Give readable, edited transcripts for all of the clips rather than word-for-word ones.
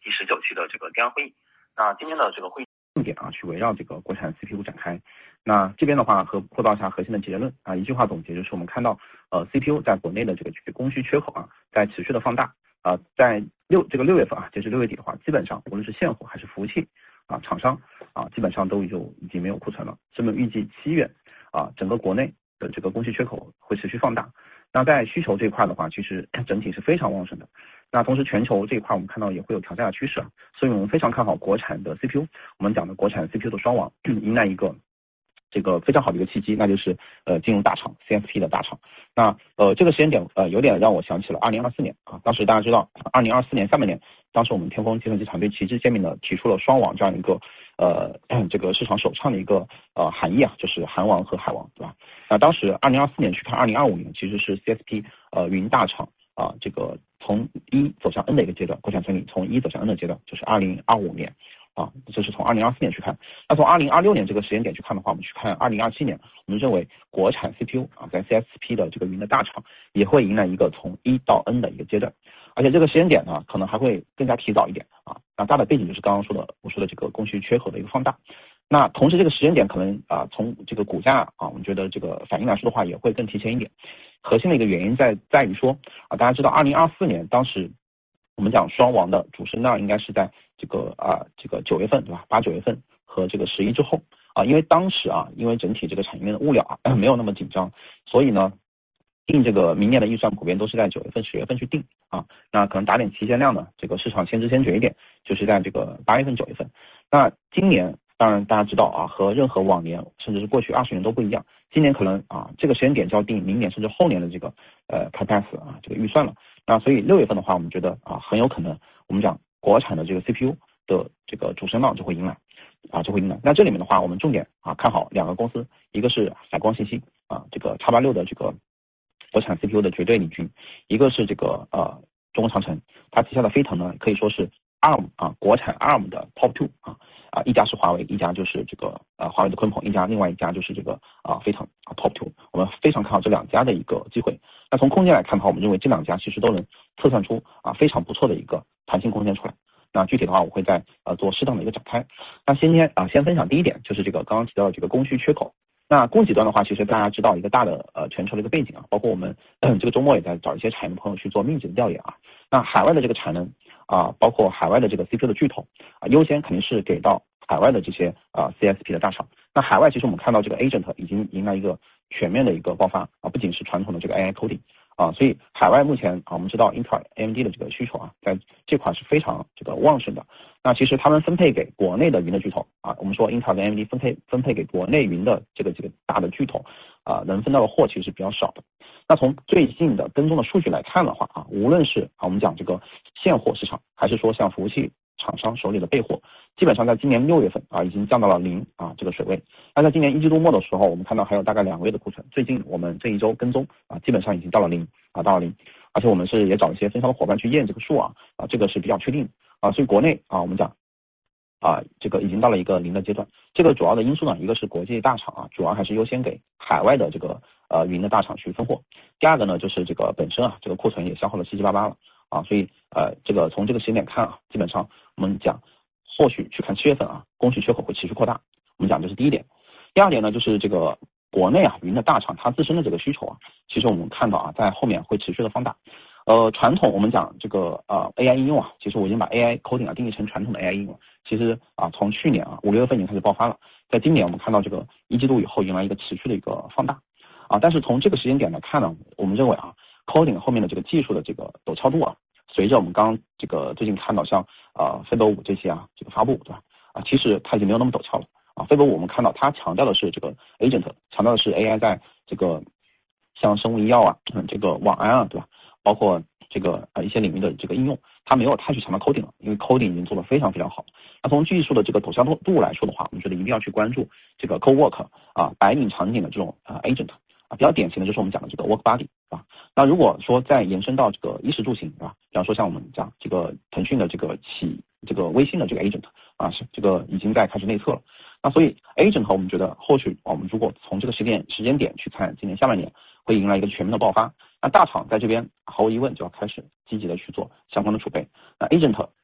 第19期的这个电话会议。那今天的这个会议重点啊，去围绕这个国产 CPU 展开。那这边的话汇报一下核心的结论啊，一句话总结就是我们看到CPU 在国内的这个供需缺口啊，在持续的放大啊，在6月份啊，截至6月底的话，基本上无论是现货还是服务器啊厂商啊，基本上都已经没有库存了。这么预计7月啊，整个国内的这个供需缺口会持续放大。那在需求这一块的话，其实整体是非常旺盛的。那同时全球这一块我们看到也会有调价的趋势啊，所以我们非常看好国产的 CPU。我们讲的国产 CPU 的双亡迎来一个这个非常好的一个契机，那就是进入大厂 CSP 的大厂。那这个时间点有点让我想起了2024年啊，当时大家知道2024年下半年，当时我们天风计算机团队旗帜鲜明的提出了双亡这样一个这个市场首创的一个含义啊，就是韩王和海王，对吧？那当时2024年去看2025年，其实是 CSP 云大厂啊这个从1走向 N 的一个阶段，国产产品从1走向 N 的阶段，就是2025年。啊，这是从2024年去看。那从2026年这个时间点去看的话，我们去看2027年，我们认为国产 CPU 啊，在 CSP 的这个云的大厂也会迎来一个从1到 N 的一个阶段，而且这个时间点呢，可能还会更加提早一点啊。那大的背景就是刚刚我说的这个供需缺口的一个放大。那同时这个时间点可能从这个股价啊，我们觉得这个反应来说的话，也会更提前一点。核心的一个原因在于说啊，大家知道2024年当时我们讲双亡的主升浪应该是在这个9月份，对吧？8、9月份和这个11之后啊，因为当时啊，因为整体这个产业链的物料没有那么紧张，所以呢，定这个明年的预算普遍都是在9月份、10月份去定啊。那可能打点提前量呢，这个市场先知先觉一点，就是在这个8月份、9月份。那今年当然大家知道啊，和任何往年甚至是过去20年都不一样，今年可能啊这个时间点就要定明年甚至后年的这个CapEx 啊这个预算了。那所以6月份的话，我们觉得啊很有可能我们讲国产的这个 CPU 的这个主升浪就会迎来。那这里面的话，我们重点啊看好2个公司，一个是海光信息啊，这个X86的这个国产 CPU 的绝对领军，一个是这个中国长城，它旗下的飞腾呢可以说是 ARM 啊国产 ARM 的 Top 2啊，一家是华为，一家就是这个华为的鲲鹏，另外一家就是这个飞腾Top 2，我们非常看好这2家的一个机会。那从空间来看的话，我们认为这2家其实都能测算出非常不错的一个弹性空间出来。那具体的话，我会再做适当的一个展开。那先分享第一点，就是这个刚刚提到的这个供需缺口。那供给端的话，其实大家知道一个大的全球的一个背景啊，包括我们这个周末也在找一些产业的朋友去做密集的调研啊。那海外的这个产能啊，包括海外的这个 CPU 的巨头啊，优先肯定是给到海外的这些CSP 的大厂。那海外其实我们看到这个 Agent 已经迎来一个全面的一个爆发啊，不仅是传统的这个 AI coding。所以海外目前我们知道 Intel AMD 的这个需求在这块是非常这个旺盛的。那其实他们分配给国内的云的巨头我们说 Intel 跟 AMD 分配给国内云的这个大的巨头能分到的货其实是比较少的。那从最近的跟踪的数据来看的话无论是我们讲这个现货市场，还是说像服务器厂商手里的备货，基本上在今年6月份已经降到了0这个水位。那在今年1季度末的时候，我们看到还有大概2个月的库存，最近我们这一周跟踪基本上已经到了0，而且我们是也找一些分销的伙伴去验这个数这个是比较确定所以国内我们讲这个已经到了一个0的阶段。这个主要的因素呢，一个是国际大厂主要还是优先给海外的这个云的大厂去分货。第二个呢，就是这个本身这个库存也消耗了七七八八了所以这个从这个时间点看基本上我们讲后续去看7月份供需缺口会持续扩大。我们讲这是第一点。第二点呢，就是这个国内云的大厂它自身的这个需求其实我们看到在后面会持续的放大。传统我们讲这个AI 应用其实我已经把 AI coding 定义成传统的 AI 应用。其实从去年5、6月份已经开始爆发了，在今年我们看到这个1季度以后迎来一个持续的一个放大但是从这个时间点来看呢，我们认为coding 后面的这个技术的这个陡峭度随着我们刚这个最近看到像飞博5这些这个发布，对吧其实它已经没有那么陡峭了飞博5我们看到它强调的是这个 agent， 强调的是 AI 在这个像生物医药这个网安对吧，包括这个一些领域的这个应用，它没有太去强调 coding 了，因为 coding 已经做得非常非常好。那从技术的这个陡峭度来说的话，我们觉得一定要去关注这个 co-work 白领场景的这种agent 比较典型的就是我们讲的这个 work body 那如果说再延伸到这个衣食住行比方说像我们讲这个腾讯的这个这个微信的这个 agent 是这个已经在开始内测了。那所以 agent 我们觉得后续我们如果从这个时间点去看今年下半年会迎来一个全面的爆发。那大厂在这边毫无疑问就要开始积极的去做相关的储备。那 agent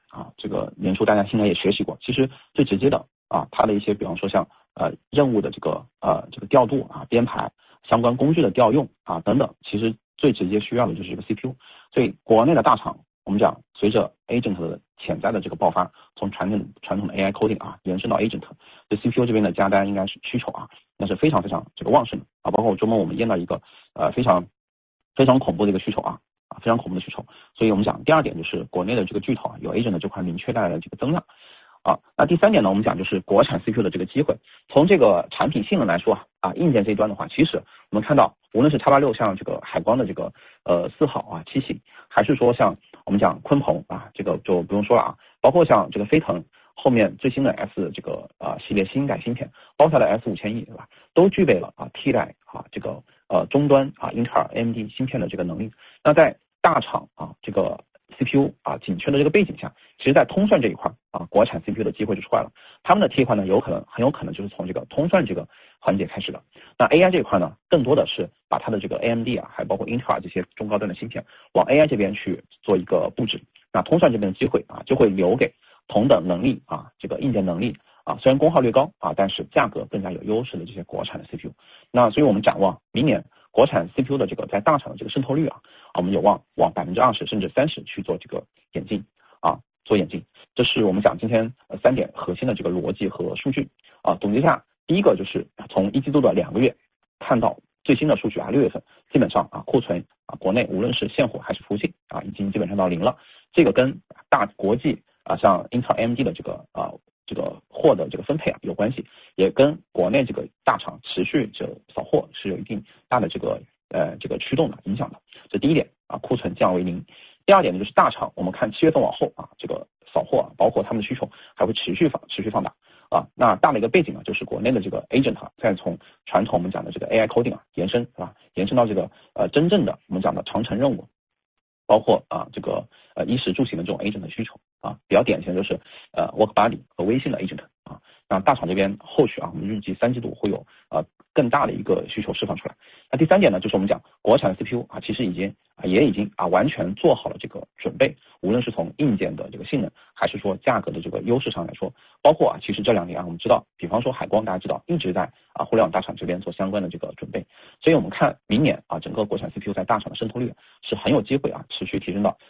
这个年初大家应该也学习过，其实最直接的它的一些比方说像任务的这个调度编排相关工具的调用等等，其实最直接需要的就是这个 CPU。所以国内的大厂，我们讲随着 agent 的潜在的这个爆发，从传统的 AI coding 延伸到 agent， 对 CPU 这边的加单应该是需求那是非常非常这个旺盛的包括周末我们验到一个非常非常恐怖的一个需求非常恐怖的需求。所以我们讲第二点就是国内的这个巨头有 agent 的这块明确带来的这个增量那第三点呢，我们讲就是国产 CPU 的这个机会。从这个产品性能来说硬件这一端的话，其实我们看到无论是 X86 像这个海光的这个4号7系，还是说像我们讲鲲鹏这个就不用说了包括像这个飞腾后面最新的 S 这个系列新改芯片，包下的 S5000E 对吧，都具备了替代这个终端英特尔 AMD 芯片的这个能力。那在大厂这个 CPU 紧缺的这个背景下，其实在通算这一块国产 CPU 的机会就出来了。他们的替换呢，很有可能就是从这个通算这个环节开始的。那 AI 这一块呢，更多的是把它的这个 AMD还包括英特尔这些中高端的芯片往 AI 这边去做一个布置。那通算这边的机会就会留给同等能力这个硬件能力虽然功耗略高但是价格更加有优势的这些国产的 CPU。那所以我们展望明年国产 CPU 的这个在大厂的这个渗透率我们有望往20%甚至30%去做这个演进做演进。这是我们讲今天3点核心的这个逻辑和数据总结一下。第一个就是从一季度的2个月看到最新的数据6月份基本上库存国内无论是现货还是服务器已经基本上到0了。这个跟大国际像英特尔 AMD 的这个货的这个分配有关系，也跟国内这个大厂持续扫货是有一定大的这个驱动的影响的。这第一点库存降为0。第二点呢，就是大厂我们看7月份往后这个扫货包括他们的需求还会持续放大那大的一个背景呢，就是国内的这个 agent 再从传统我们讲的这个 AI coding 延伸延伸到这个真正的我们讲的长程任务，包括这个衣食住行的这种 agent 的需求比较典型的就是WorkBuddy 和微信的 agent 那大厂这边后续我们预计3季度会有更大的一个需求释放出来。那第三点呢，就是我们讲国产 CPU 其实已经完全做好了这个准备，无论是从硬件的这个性能，还是说价格的这个优势上来说，包括其实这2年我们知道，比方说海光大家知道一直在互联网大厂这边做相关的这个准备，所以我们看明年整个国产 CPU 在大厂的渗透率是很有机会持续提升到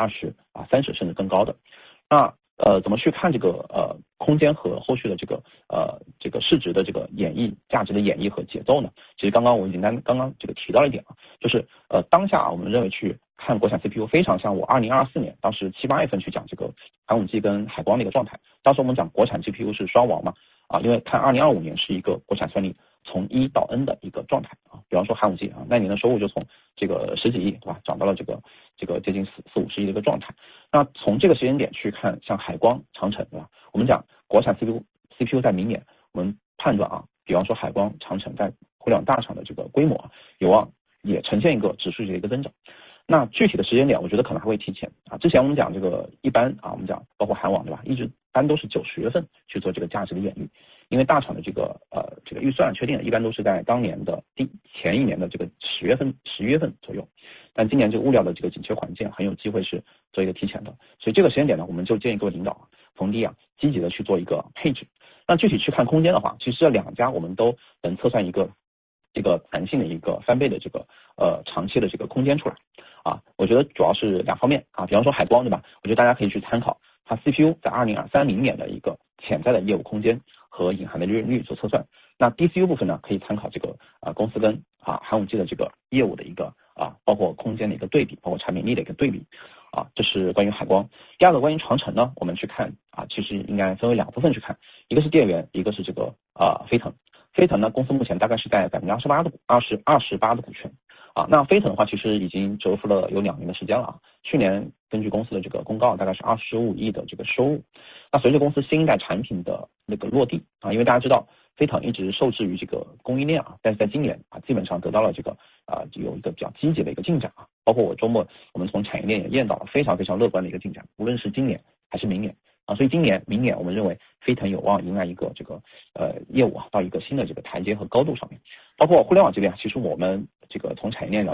20%、30%甚至更高的。那怎么去看这个空间和后续的这个市值的这个价值的演绎和节奏呢？其实刚刚我已经刚刚这个提到了一点就是当下我们认为去看国产 CPU 非常像我2024年当时7、8月份去讲这个寒武纪跟海光的一个状态。当时我们讲国产 GPU 是双王嘛因为看2025年是一个国产算力从1到 N 的一个状态比方说寒武纪那年的收入就从这个10几亿对吧，涨到了这个接近40-50亿的一个状态。那从这个时间点去看，像海光、长城对吧？我们讲国产 CPU 在明年，我们判断比方说海光、长城在互联网大厂的这个规模有望也呈现一个指数级的一个增长。那具体的时间点，我觉得可能还会提前之前我们讲这个一般我们讲包括韩网对吧，一般都是9、10月份去做这个价值的演绎，因为大厂的这个预算确定的一般都是在当年的前一年的这个10月份、11月份左右。但今年这个物料的这个紧缺环境很有机会是做一个提前的，所以这个时间点呢，我们就建议各位领导逢低积极的去做一个配置。那具体去看空间的话，其实这2家我们都能测算一个这个弹性的一个翻倍的这个长期的这个空间出来我觉得主要是2方面比方说海光对吧，我觉得大家可以去参考它 CPU 在2030年的一个潜在的业务空间和隐含的利润率做测算。那 DCU 部分呢，可以参考这个公司跟寒武纪的这个业务的一个包括空间的一个对比，包括产品力的一个对比这是关于海光。第二个关于长城呢，我们去看其实应该分为2部分去看，一个是电源，一个是这个飞腾。飞腾呢，公司目前大概是在28%的股权那飞腾的话其实已经蛰伏了有2年的时间了去年根据公司的这个公告大概是25亿的这个收入。那随着公司新一代产品的那个落地因为大家知道飞腾一直受制于这个供应链但是在今年基本上得到了这个有一个比较积极的一个进展包括我周末我们从产业链也验到了非常非常乐观的一个进展，无论是今年还是明年所以今年明年我们认为飞腾有望迎来一个这个业务到一个新的这个台阶和高度上面。包括互联网这边其实我们这个从产业链了解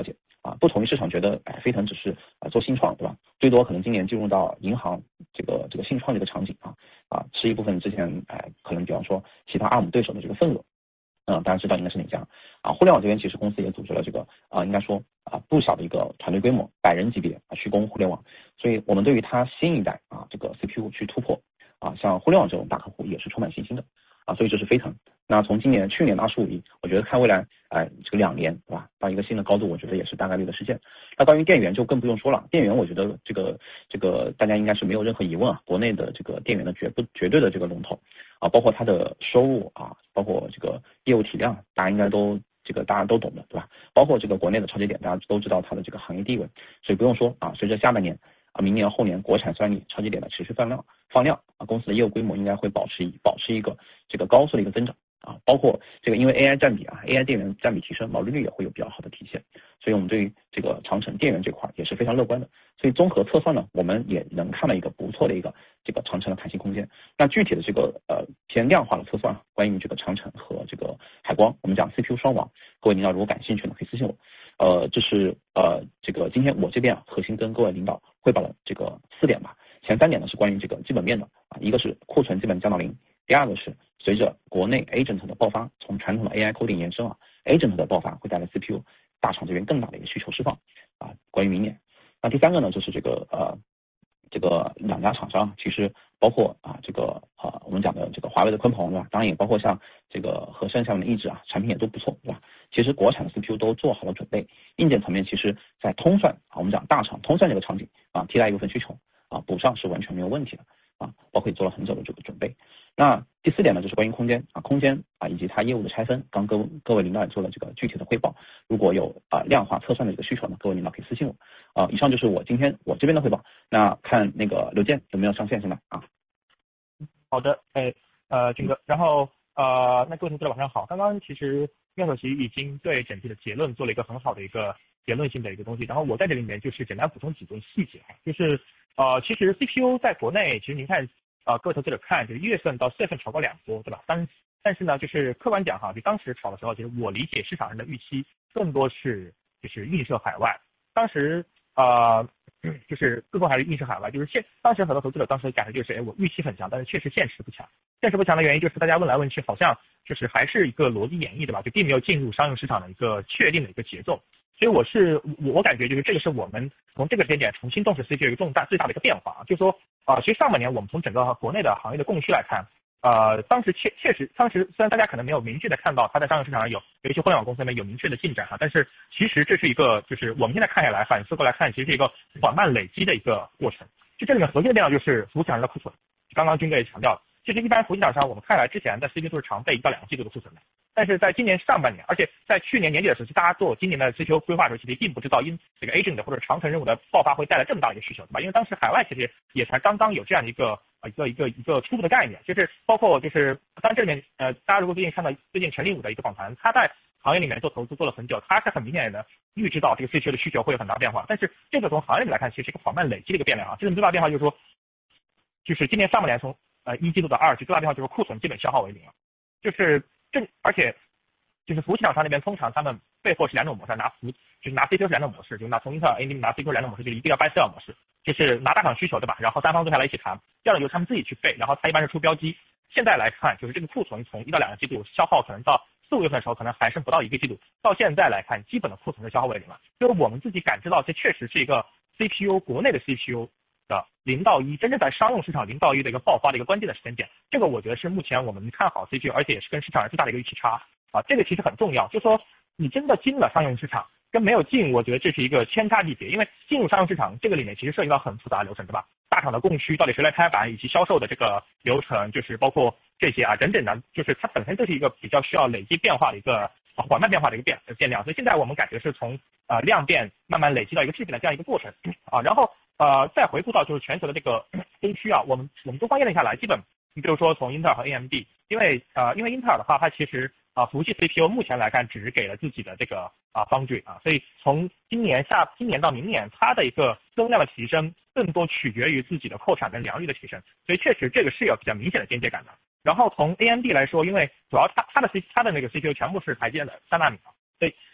不同于市场觉得飞腾只是做新创，对吧？最多可能今年进入到银行这个新创这个场景吃一部分之前可能比方说其他 ARM 对手的这个份额。大家知道应该是哪家互联网这边其实公司也组织了这个应该说不小的一个团队规模，100人级别去攻互联网，所以我们对于它新一代这个 CPU 去突破像互联网这种大客户也是充满信心的所以这是飞腾。那从去年的25亿，我觉得看未来这个2年对吧，到一个新的高度，我觉得也是大概率的事件。那关于电源就更不用说了，电源我觉得这个大家应该是没有任何疑问国内的这个电源的绝对的这个龙头包括它的收入包括这个业务体量，大家应该都大家都懂的对吧？包括这个国内的超节点，大家都知道它的这个行业地位，所以不用说随着下半年明年后年国产算力超节点的持续放量公司的业务规模应该会保持一个这个高速的一个增长包括这个因为 AI 占比AI 电源占比提升，毛利率也会有比较好的体现，所以我们对于这个长城电源这块也是非常乐观的。所以综合测算呢，我们也能看到一个不错的一个这个长城的弹性空间。那具体的这个偏量化的测算关于这个长城和这个海光，我们讲 CPU 双网，各位领导如果感兴趣呢，可以私信我。这是这个今天我这边核心跟各位领导汇报了这个4点吧。前3点呢是关于这个基本面的一个是库存基本降到0，第二个是随着国内 agent 的爆发，从传统的 AI coding 延伸agent 的爆发会带来 CPU 大厂这边更大的一个需求释放关于明年。那第3个呢就是这个2家厂商，其实包括这个我们讲的这个华为的鲲鹏对吧？当然也包括像这个和盛下面的意志产品也都不错对吧？其实国产的 CPU 都做好了准备，硬件层面其实在通算我们讲大厂通算这个场景替代一部分需求补上是完全没有问题的包括也做了很久的这个准备。那第4点呢就是关于空间空间以及它业务的拆分，刚各位领导也做了这个具体的汇报，如果有量化测算的这个需求呢，各位领导可以私信我以上就是我今天我这边的汇报。那看那个刘健有没有上线现在好的，军哥，然后那各位同学晚上好。刚刚其实廖首席已经对整体的结论做了一个很好的一个结论性的一个东西，然后我在这里面就是简单补充几个细节就是其实 CPU 在国内其实您看各位投资者看就是1月份到4月份炒过2波对吧？但是呢就是客观讲就当时炒的时候，其实我理解市场上的预期更多是就是映射海外，当时就是更多还是映射海外，就是当时很多投资者当时感觉就是我预期很强，但是确实现实不强。现实不强的原因就是大家问来问去，好像就是还是一个逻辑演绎对吧？就并没有进入商用市场的一个确定的一个节奏。所以我感觉就是这个是我们从这个时间点重新重视 CPU 一个最大的一个变化就是说其实上半年我们从整个国内的行业的供需来看。当时确实，当时虽然大家可能没有明确的看到它在商业市场上有一些互联网公司里面有明确的进展但是其实这是一个就是我们现在看下来反思过来看，其实是一个缓慢累积的一个过程。就这里面核心的变化就是服务器厂商的库存，刚刚军哥也强调了，其实一般服务器厂商我们看来之前的 CPU 都是常备1到2个季度的库存的，但是在今年上半年，而且在去年年底的时候，大家做今年的 CPU 规划的时候，其实并不知道因这个 agent 或者长程任务的爆发会带来这么大的一个需求，对吧？因为当时海外其实也才刚刚有这样的一个初步的概念，就是包括就是当然这里面大家如果最近看到最近陈立武的一个访谈，他在行业里面做投资做了很久，他是很明显的预知到这个 CPU 的需求会有很大变化，但是这个从行业里面来看，其实是一个缓慢累积的一个变量这种最大变化就是说，就是今年上半年从1季度到2季度最大变化就是库存基本消耗为零了，而且就是服务器厂商那边通常他们备货是2种模式，就是拿 CPU 是2种模式，就是从英特尔 AMD 拿 CPU 2种模式，就是一个叫 buy sell 模式，就是拿大厂需求对吧？然后3方坐下来一起谈，第二个就是他们自己去备，然后他一般是出标机。现在来看，就是这个库存从1到2个季度消耗可能到4、5月份的时候，可能还剩不到1个季度。到现在来看，基本的库存的消耗为零了。就是我们自己感知到，这确实是一个 CPU 国内的 CPU 的0到1，真正在商用市场0到1的一个爆发的一个关键的时间点。这个我觉得是目前我们看好 CPU， 而且也是跟市场人最大的一个预期差这个其实很重要。就是说，你真的进了商用市场，跟没有进，我觉得这是一个天差地别。因为进入商用市场这个里面其实涉及到很复杂的流程，对吧？大厂的供需到底谁来开板，以及销售的这个流程，就是包括这些整整的，就是它本身就是一个比较需要累积变化的一个缓慢变化的一个变量。所以现在我们感觉是从量变慢慢累积到一个质变的这样一个过程然后再回顾到就是全球的这个供需我们多方验证下来，基本你比如说从英特尔和 AMD， 因为英特尔的话，它其实服务器 CPU 目前来看只是给了自己的这个foundry所以从今年到明年，它的一个增量的提升更多取决于自己的扩产跟良率的提升，所以确实这个是有比较明显的间接感的。然后从 AMD 来说，因为主要它的那个 CPU 全部是台积电的3纳米所以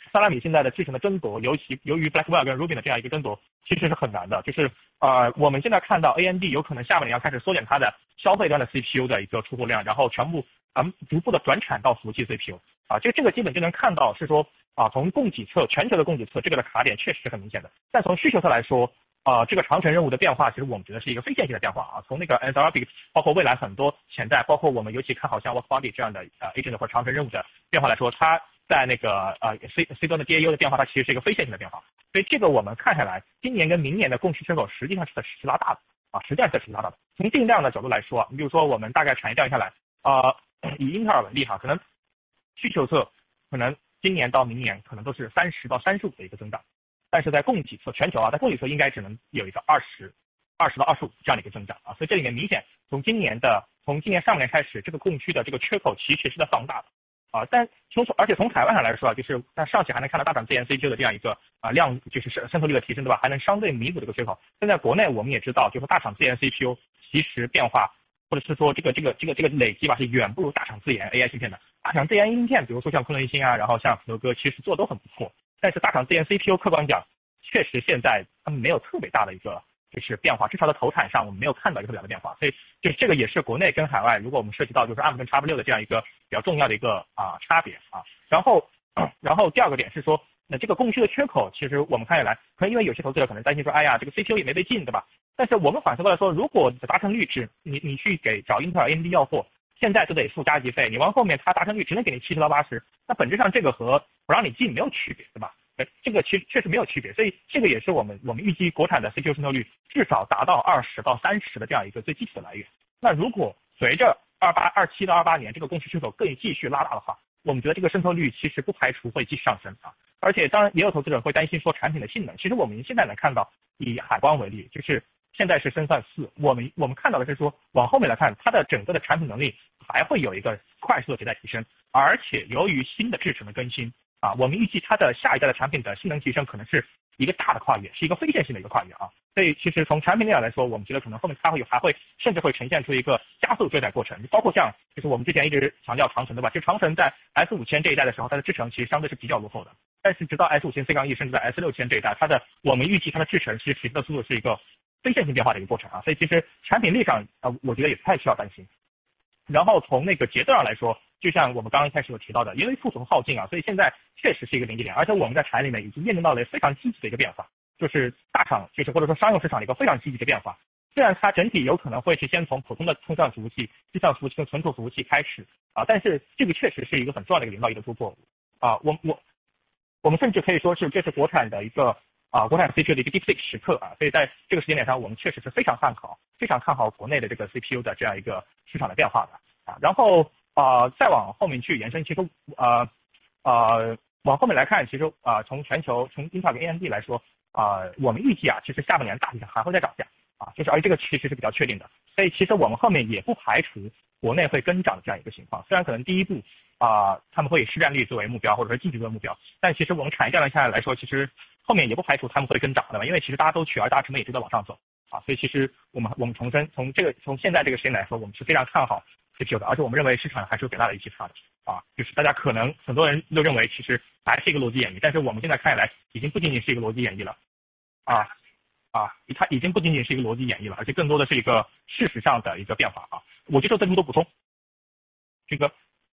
3纳米现在的制程的争夺，由于 Blackwell 跟 Rubin 的这样一个争夺，其实是很难的。就是我们现在看到 AMD 有可能下半年要开始缩减它的消费端的 CPU 的一个出货量，然后全部逐步的转产到服务器 CPU。这个基本就能看到是说从供给侧全球的供给侧这个的卡点确实是很明显的。但从需求侧来说，这个长程任务的变化，其实我们觉得是一个非线性的变化从那个 Anthropic 包括未来很多潜在，包括我们尤其看好像 Workbody 这样的agent 或者长程任务的变化来说，它在那个C 端的 DAU 的变化，它其实是一个非线性的变化。所以这个我们看下来，今年跟明年的供需缺口实际上是在持续拉大的实际上是在持续拉大的。从定量的角度来说你比如说我们大概产业调研下来以英特尔为例可能需求侧可能今年到明年可能都是30到35的一个增长，但是在供给侧全球在供给侧应该只能有一个20到25这样的一个增长所以这里面明显从今年上半年开始，这个供需的这个缺口其实是在放大的而且从海外上来说就是在上汽还能看到大厂自研 CPU 的这样一个量就是渗透率的提升对吧，还能相对弥补这个缺口。现在国内我们也知道就是大厂自研 CPU 其实变化或者是说这个累积是远不如大厂自研 AI 芯片的。大厂自研芯片比如说像昆仑一星然后像福特哥其实做都很不错，但是大厂自研 CPU 客观讲确实现在他们没有特别大的一个就是变化，至少在头产上我们没有看到一个特别大的变化。所以就是这个也是国内跟海外如果我们涉及到就是 ARM 跟 X86 的这样一个比较重要的一个差别然后第二个点是说那这个供需的缺口其实我们看下来可能因为有些投资者可能担心说哎呀这个 CPU 也没被禁对吧，但是我们反思过来说，如果你的达成率你去找英特尔 AMD 要货现在都得付加急费，你往后面它达成率只能给你70到80，那本质上这个和不让你进没有区别对吧，这个其实确实没有区别。所以这个也是我们预计国产的 CPU 渗透率至少达到20到30的这样一个最基础的来源。那如果随着27到28年这个供需缺口更继续拉大的话，我们觉得这个渗透率其实不排除会继续上升而且当然也有投资者会担心说产品的性能，其实我们现在能看到以海光为例，就是现在是升算4，我们看到的是说往后面来看它的整个的产品能力还会有一个快速的迭代提升，而且由于新的制程的更新我们预计它的下一代的产品的性能提升可能是一个大的跨越，是一个非线性的一个跨越所以其实从产品力来说，我们觉得可能后面它还会甚至会呈现出一个加速追载过程，包括像就是我们之前一直强调长城对吧，其实长城在 S5000 这一代的时候，它的制程其实相对是比较落后的，但是直到 S5000C-E 甚至在 S6000 这一代，我们预计它的制程其实提升的速度是一个非线性变化的一个过程所以其实产品力上我觉得也不太需要担心。然后从那个节奏上来说，就像我们刚刚一开始有提到的，因为库存耗尽所以现在确实是一个临界点，而且我们在产业里面已经验证到了非常积极的一个变化，就是大厂就是或者说商用市场的一个非常积极的变化。虽然它整体有可能会是先从普通的通算服务器、计算服务器跟存储服务器开始但是这个确实是一个很重要的一个领导一个突破我们甚至可以说是这是国产的一个国产 CPU 的一个 Deep Seek 时刻所以在这个时间点上，我们确实是非常看好国内的这个 CPU 的这样一个市场的变化的然后再往后面去延伸，其实往后面来看，其实从全球从英特尔跟 AMD 来说我们预计其实下半年大体上还会再涨价就是而这个其实是比较确定的，所以其实我们后面也不排除国内会跟涨这样一个情况，虽然可能第一步他们会以市占率作为目标或者说净值作为目标，但其实我们产业调研下来说，其实后面也不排除他们会跟涨的因为其实大家都取而大家成本也都在往上走所以其实我们重申从现在这个时间来说，我们是非常看好 CPU 的，而且我们认为市场还是有很大的预期差的就是大家可能很多人都认为其实还是一个逻辑演绎，但是我们现在看下来已经不仅仅是一个逻辑演绎了它已经不仅仅是一个逻辑演绎了，而且更多的是一个事实上的一个变化我接受这么多补充。这个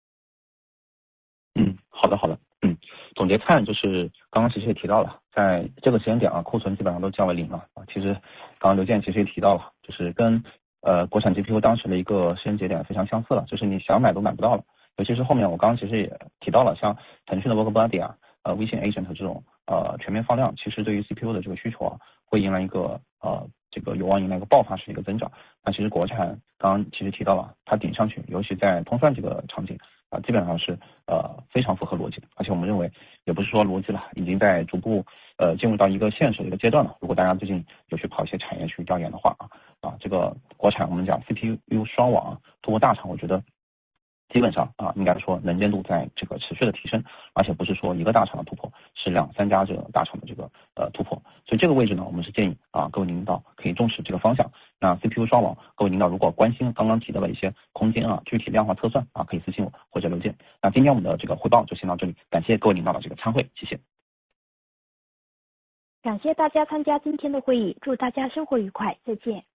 好的总结看就是刚刚其实也提到了，在这个时间点库存基本上都降为零了其实刚刚刘健其实也提到了，就是跟国产 GPU 当时的一个时间节点非常相似了，就是你想买都买不到了，尤其是后面我刚刚其实也提到了，像腾讯的 Workbody微信 Agent 这种全面放量，其实对于 CPU 的这个需求会迎来一个这个有望迎来一个爆发式的一个增长。那其实国产刚刚其实提到了，它顶上去，尤其在通算这个场景基本上是非常符合逻辑的，而且我们认为也不是说逻辑了，已经在逐步进入到一个现实的一个阶段了。如果大家最近有去跑一些产业去调研的话这个国产我们讲 CPU 双网突破大厂，我觉得基本上应该说能见度在这个持续的提升，而且不是说一个大厂的突破，是2、3家这个大厂的这个突破。所以这个位置呢，我们是建议各位领导可以重视这个方向。那 CPU 双网，各位领导如果关心刚刚提到的一些空间具体量化测算可以私信我或者留言。那今天我们的这个汇报就先到这里，感谢各位领导的这个参会，谢谢。 感谢大家参加今天的会议，祝大家生活愉快，再见。